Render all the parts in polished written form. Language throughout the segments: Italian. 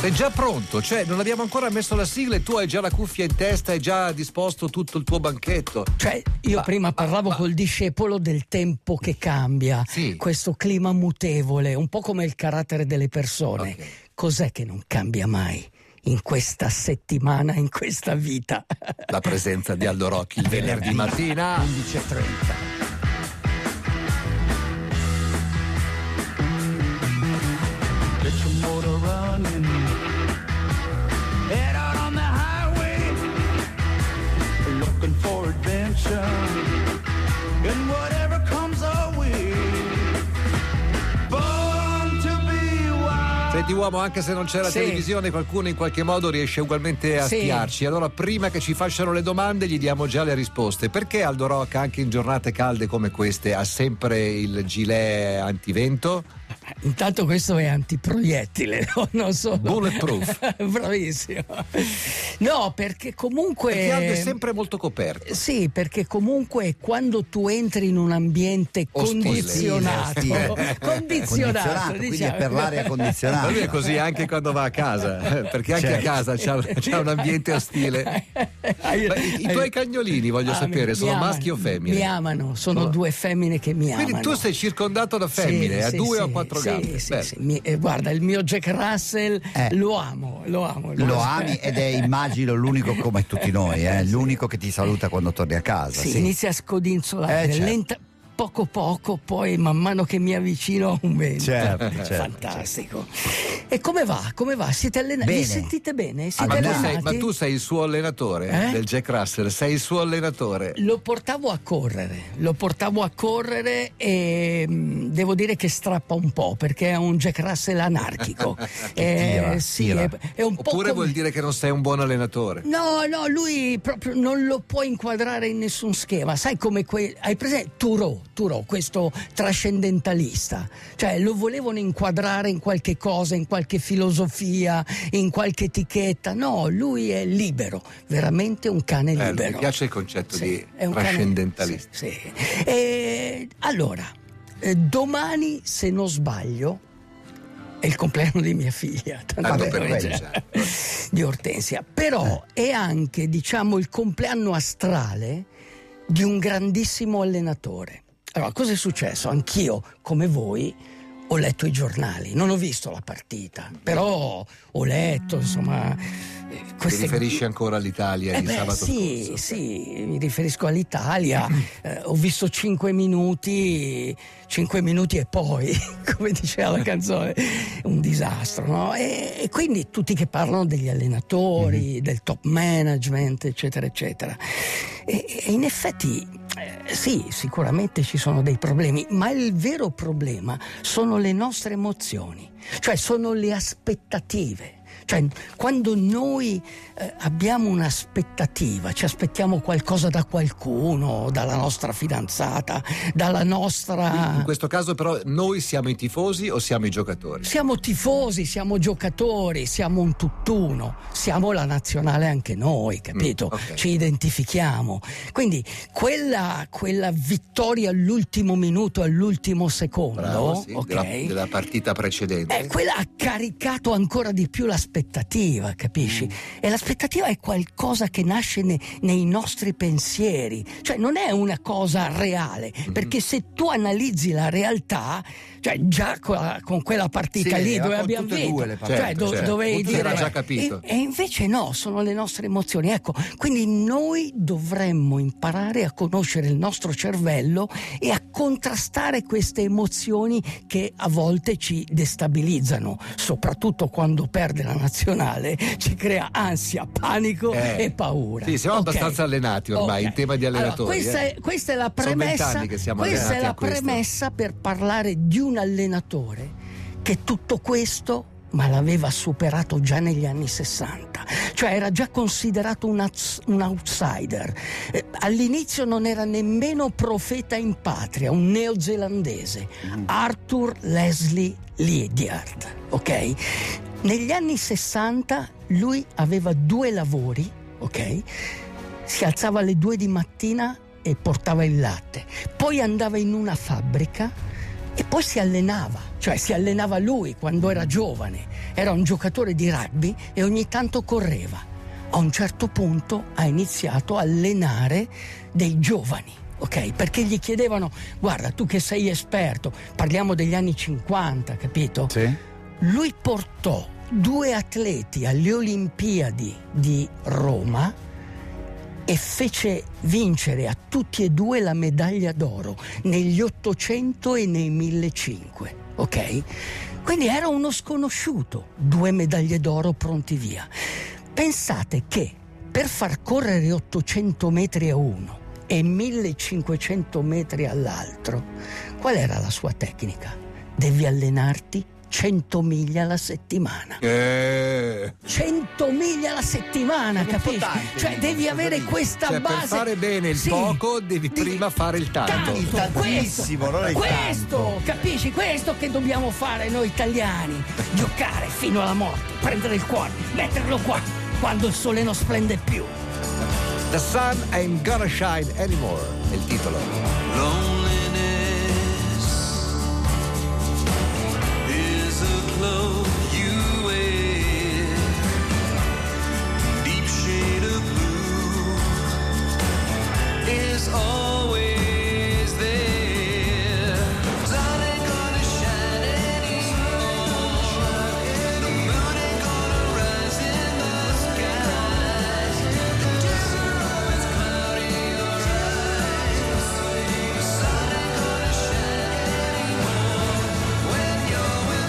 Sei già pronto, cioè non abbiamo ancora messo la sigla e tu hai già la cuffia in testa, hai già disposto tutto il tuo banchetto. Cioè, io prima parlavo col discepolo del tempo che cambia, sì. Questo clima mutevole, un po' come il carattere delle persone. Okay. Cos'è che non cambia mai in questa settimana, in questa vita? La presenza di Aldo Rocchi il venerdì mattina 11:30. Get your motor running. Head out on the highway, looking for adventure. And whatever comes our way, born to be wild. Senti uomo, anche se non c'è la televisione, qualcuno in qualche modo riesce ugualmente a spiarci. Allora prima che ci facciano le domande gli diamo già le risposte. Perché Aldo Rock anche in giornate calde come queste ha sempre il gilet antivento? Intanto questo è antiproiettile, non so. Bulletproof. Bravissimo. No, perché comunque. Perché Aldo è sempre molto coperto. Sì, perché comunque quando tu entri in un ambiente condizionato, condizionato, quindi è per l'aria condizionata. Lui è così anche quando va a casa, perché anche a casa c'ha un ambiente ostile. I tuoi cagnolini, voglio sapere, sono maschi o femmine? Mi amano, sono due femmine che mi amano. Quindi tu sei circondato da femmine, a due o quattro gambe. Sì. Guarda, il mio Jack Russell lo amo. Lo ami ed è, immagino, l'unico come tutti noi, l'unico che ti saluta quando torni a casa. Sì. Inizia a scodinzolare lenta, poco, poi man mano che mi avvicino aumenta. Certo. Fantastico. E come va? Siete allenati? Vi sentite bene? Siete allenati? Ma tu sei il suo allenatore del Jack Russell, sei il suo allenatore. Lo portavo a correre e devo dire che strappa un po', perché è un Jack Russell anarchico. Tira. È un po' Oppure vuol dire che non sei un buon allenatore? No, lui proprio non lo può inquadrare in nessun schema. Sai come hai presente Thoreau, questo trascendentalista, cioè lo volevano inquadrare in qualche cosa, in qualche filosofia, in qualche etichetta. No, lui è libero, veramente un cane libero. Mi piace il concetto di trascendentalista. Allora, domani, se non sbaglio, è il compleanno di mia figlia, di Ortensia, però è anche, diciamo, il compleanno astrale di un grandissimo allenatore. Allora, cosa è successo? Anch'io, come voi, ho letto i giornali, non ho visto la partita, però ho letto, insomma. Ti riferisci ancora all'Italia di sabato scorso? Sì, mi riferisco all'Italia. Ho visto 5 minuti e poi, come diceva la canzone, un disastro, no? E quindi tutti che parlano degli allenatori, del top management, eccetera, eccetera. E in effetti sì, sicuramente ci sono dei problemi, ma il vero problema sono le nostre emozioni, cioè sono le aspettative. Cioè, quando noi abbiamo un'aspettativa, ci aspettiamo qualcosa da qualcuno, dalla nostra fidanzata, dalla nostra. In questo caso, però, noi siamo i tifosi o siamo i giocatori? Siamo tifosi, siamo giocatori, siamo un tutt'uno, siamo la nazionale anche noi, capito? Okay. Ci identifichiamo. Quindi quella vittoria all'ultimo minuto, all'ultimo secondo, bravo, sì, della partita precedente, quella ha caricato ancora di più l'aspettativa, capisci? E l'aspettativa è qualcosa che nasce nei nostri pensieri, cioè non è una cosa reale, perché se tu analizzi la realtà, cioè già con quella partita lì dove abbiamo vinto, dovevi dire, era già capito. E invece no, sono le nostre emozioni. Ecco, quindi noi dovremmo imparare a conoscere il nostro cervello e a contrastare queste emozioni che a volte ci destabilizzano, soprattutto quando perde la nazionale, ci crea ansia, panico e paura. Sì, siamo abbastanza allenati ormai in tema di allenatori. Allora, questa è la premessa. Questa è la premessa per parlare di un allenatore che tutto questo ma l'aveva superato già negli anni 60, cioè era già considerato un outsider. All'inizio non era nemmeno profeta in patria, un neozelandese, Arthur Leslie Lydiard, ok? Negli anni 60 lui aveva 2 lavori, ok? Si alzava alle 2 di mattina e portava il latte, poi andava in una fabbrica E poi si allenava lui quando era giovane, era un giocatore di rugby e ogni tanto correva. A un certo punto ha iniziato a allenare dei giovani, ok? Perché gli chiedevano: guarda, tu che sei esperto, parliamo degli anni 50, capito? Sì. Lui portò 2 atleti alle Olimpiadi di Roma e fece vincere a tutti e 2 la medaglia d'oro negli 800 e nei 1500, ok? Quindi era uno sconosciuto, 2 medaglie d'oro pronti via. Pensate che per far correre 800 metri a uno e 1500 metri all'altro, qual era la sua tecnica? Devi allenarti 100 miglia alla settimana. 100 miglia alla settimana, capisci? Cioè devi avere questa base. Per fare bene il poco devi prima fare il tanto. Tantissimo, non è questo, capisci? Questo che dobbiamo fare noi italiani. Giocare fino alla morte, prendere il cuore, metterlo qua, quando il sole non splende più. The sun ain't gonna shine anymore, è il titolo. Clothes you wear, deep shade of blue is always there. Sun ain't gonna shine anymore, the moon ain't gonna rise in the skies, tomorrow it's cloudy or the sun ain't gonna shine anymore when you're with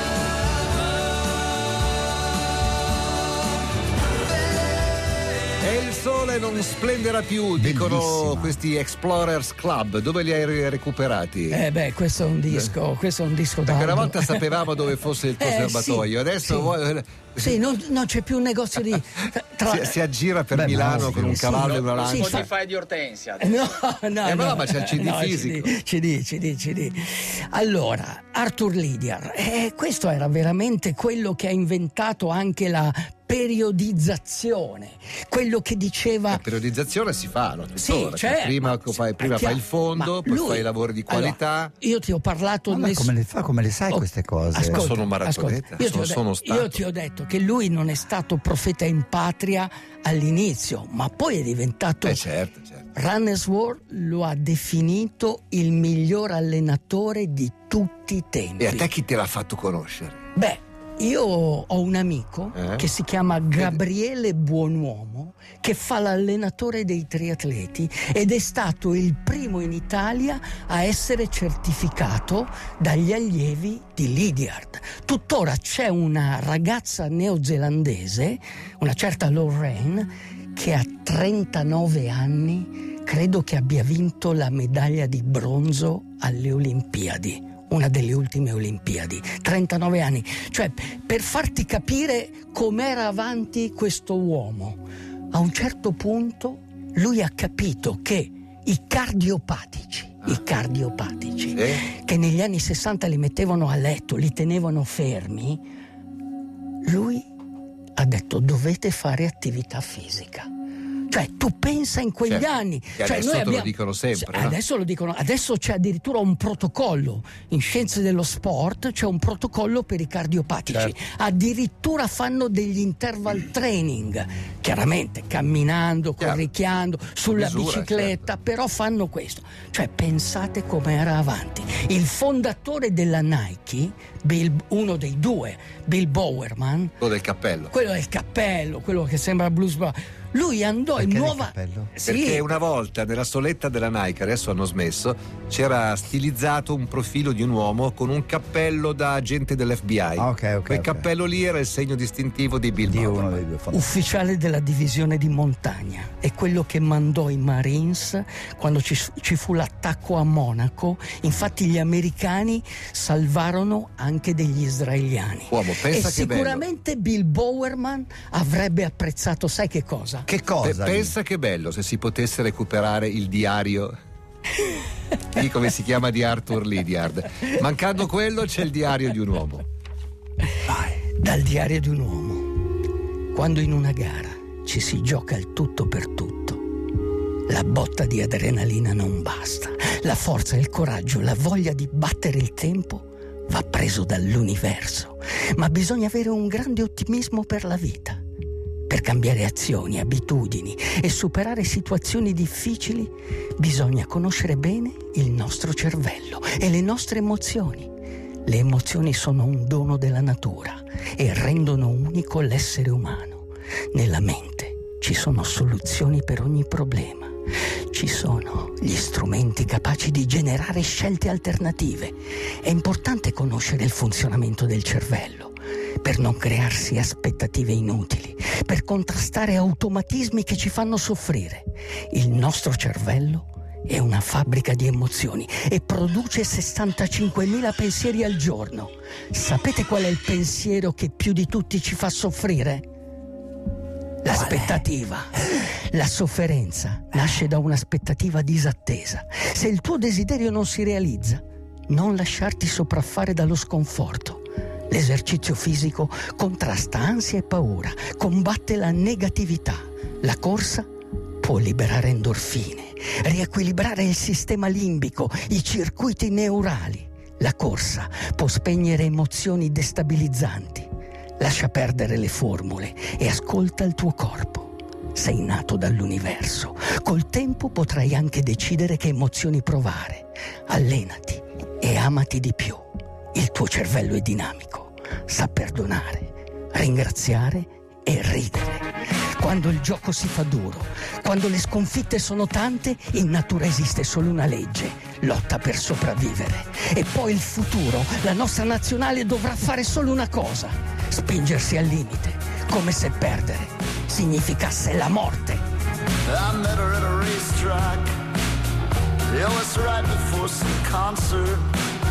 E il sole non splenderà più, dicono Bellissima. questi Explorers Club. Dove li hai recuperati? Questo è un disco Perché una volta sapevamo dove fosse il tuo serbatoio, adesso sì, non c'è più un negozio di si aggira per Milano con un cavallo e una lancia. Spotify di Ortensia. No, ma c'è il CD fisico. CD. Allora, Arthur Lydiard, questo era veramente quello che ha inventato anche la periodizzazione, quello che diceva. La periodizzazione si fa, no? Sì, certo. Prima fai il fondo, poi fai i lavori di qualità. Allora, io ti ho parlato come le sai queste cose? Ascolta, sono un maratoneta, sono stato. Io ti ho detto che lui non è stato profeta in patria all'inizio, ma poi è diventato. Certo. Runner's World lo ha definito il miglior allenatore di tutti i tempi. E a te chi te l'ha fatto conoscere? Beh, io ho un amico che si chiama Gabriele Buonuomo, che fa l'allenatore dei triatleti ed è stato il primo in Italia a essere certificato dagli allievi di Lydiard. Tuttora c'è una ragazza neozelandese, una certa Lorraine, che a 39 anni credo che abbia vinto la medaglia di bronzo alle Olimpiadi. Una delle ultime Olimpiadi, 39 anni. Cioè, per farti capire com'era avanti questo uomo, a un certo punto lui ha capito che i cardiopatici, che negli anni 60 li mettevano a letto, li tenevano fermi, lui ha detto: dovete fare attività fisica. Cioè, tu pensa in quegli anni. E adesso te lo dicono sempre. Adesso lo dicono, adesso c'è addirittura un protocollo. In scienze dello sport c'è un protocollo per i cardiopatici. Certo. Addirittura fanno degli interval training, chiaramente camminando, corricchiando, sulla bicicletta, certo. Però fanno questo. Cioè, pensate com'era avanti. Il fondatore della Nike, uno dei due, Bill Bowerman, quello del cappello, quello che sembra Blues Brothers. Lui andò in nuova. Perché una volta nella soletta della Nike, adesso hanno smesso, c'era stilizzato un profilo di un uomo con un cappello da agente dell'FBI. Quel cappello lì era il segno distintivo di Bill Bowerman, ufficiale della divisione di montagna. È quello che mandò i Marines quando ci fu l'attacco a Monaco. Infatti gli americani salvarono anche degli israeliani. Pensa e sicuramente Bill Bowerman avrebbe apprezzato, sai che cosa? Che cosa? Pensa che bello se si potesse recuperare il diario di come si chiama, di Arthur Lydiard. Mancando quello c'è il diario di un uomo. Dal diario di un uomo. Quando in una gara ci si gioca il tutto per tutto, La botta di adrenalina non basta. La forza, il coraggio, la voglia di battere il tempo va preso dall'universo. Ma bisogna avere un grande ottimismo per la vita. Per cambiare azioni, abitudini e superare situazioni difficili bisogna conoscere bene il nostro cervello e le nostre emozioni. Le emozioni sono un dono della natura e rendono unico l'essere umano. Nella mente ci sono soluzioni per ogni problema. Ci sono gli strumenti capaci di generare scelte alternative. È importante conoscere il funzionamento del cervello per non crearsi aspettative inutili, per contrastare automatismi che ci fanno soffrire. Il nostro cervello è una fabbrica di emozioni e produce 65.000 pensieri al giorno. Sapete qual è il pensiero che più di tutti ci fa soffrire? L'aspettativa. La sofferenza nasce da un'aspettativa disattesa. Se il tuo desiderio non si realizza, non lasciarti sopraffare dallo sconforto. L'esercizio fisico contrasta ansia e paura, combatte la negatività. La corsa può liberare endorfine, riequilibrare il sistema limbico, i circuiti neurali. La corsa può spegnere emozioni destabilizzanti. Lascia perdere le formule e ascolta il tuo corpo. Sei nato dall'universo. Col tempo potrai anche decidere che emozioni provare. Allenati e amati di più. Il tuo cervello è dinamico. Sa perdonare, ringraziare e ridere. Quando il gioco si fa duro, quando le sconfitte sono tante, in natura esiste solo una legge: lotta per sopravvivere. E poi il futuro, la nostra nazionale dovrà fare solo una cosa: spingersi al limite, come se perdere significasse la morte. I met her at a racetrack. It was right before some concert.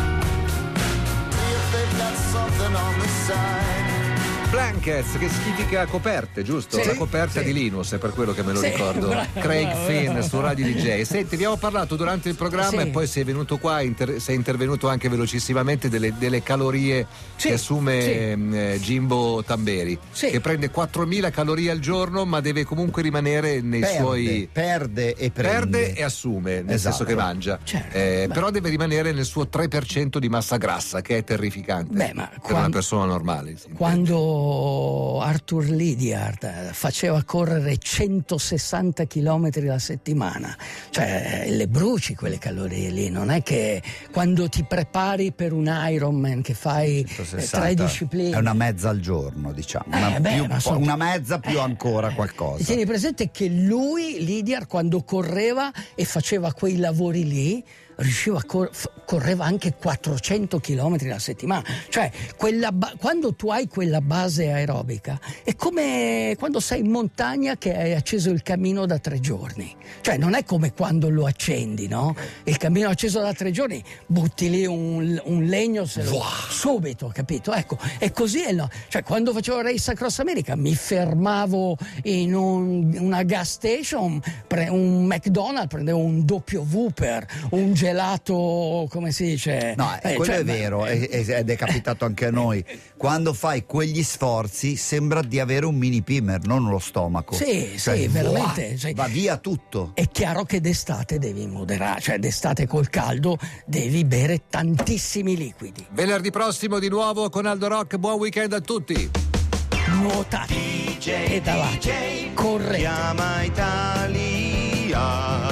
Do you think that's something on the side? Blankets, che significa coperte, giusto? Sì, la coperta sì. di Linus, è per quello che me lo Sì, ricordo. bravo, Craig bravo, Finn bravo. su Radio DJ. Senti, abbiamo parlato durante il programma Sì. e poi sei venuto qua, sei intervenuto anche velocissimamente delle calorie Sì, che assume Jimbo Tamberi, Sì. che prende 4.000 calorie al giorno, ma deve comunque rimanere nei suoi... Perde e prende. Perde e assume, nel Esatto. senso che mangia. Certo, però deve rimanere nel suo 3% di massa grassa, che è terrificante Beh, ma per una persona normale. insomma. Quando Arthur Lydiard faceva correre 160 km la settimana, cioè le bruci quelle calorie lì. Non è che quando ti prepari per un Ironman che fai 160 3 discipline, è una mezza al giorno, diciamo. ma sono- Una mezza più ancora qualcosa. Tieni presente che lui, Lydiard, quando correva e faceva quei lavori lì, riusciva correva anche 400 km la settimana. Cioè, quando tu hai quella base aerobica è come quando sei in montagna che hai acceso il camino da 3 giorni. Cioè, non è come quando lo accendi, no? Il camino acceso da 3 giorni, butti lì un legno subito, capito? Ecco, e così è. No? Cioè, quando facevo Race Across America mi fermavo in una gas station, un McDonald's, prendevo un doppio Whopper, un gelato, come si dice? No, quello cioè, è vero, ed è capitato anche a noi. Quando fai quegli sforzi sembra di avere un mini pimer, non lo stomaco. Sì, Cioè, sì, veramente. Cioè, va via tutto. è chiaro che d'estate devi moderare, cioè d'estate col caldo devi bere tantissimi liquidi. Venerdì prossimo di nuovo con Aldo Rock, buon weekend a tutti. Nuotate, pedalate, correte. Chiama Italia.